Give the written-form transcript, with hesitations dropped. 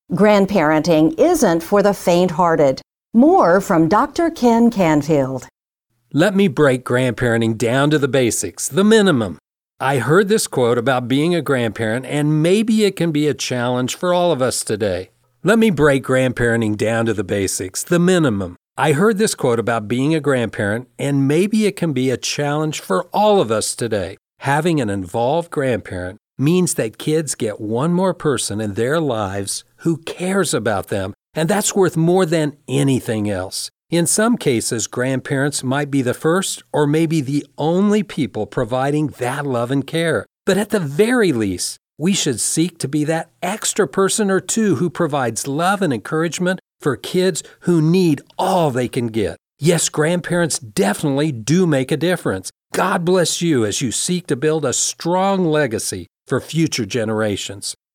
Grandparenting isn't for the faint-hearted. More from Dr. Ken Canfield. Let me break grandparenting down to the basics, the minimum. I heard this quote about being a grandparent, and maybe it can be a challenge for all of us today. Let me break grandparenting down to the basics, the minimum. I heard this quote about being a grandparent, and maybe it can be a challenge for all of us today. Having an involved grandparent means that kids get one more person in their lives who cares about them, and that's worth more than anything else. In some cases, grandparents might be the first or maybe the only people providing that love and care. But at the very least, we should seek to be that extra person or two who provides love and encouragement for kids who need all they can get. Yes, grandparents definitely do make a difference. God bless you as you seek to build a strong legacy for future generations.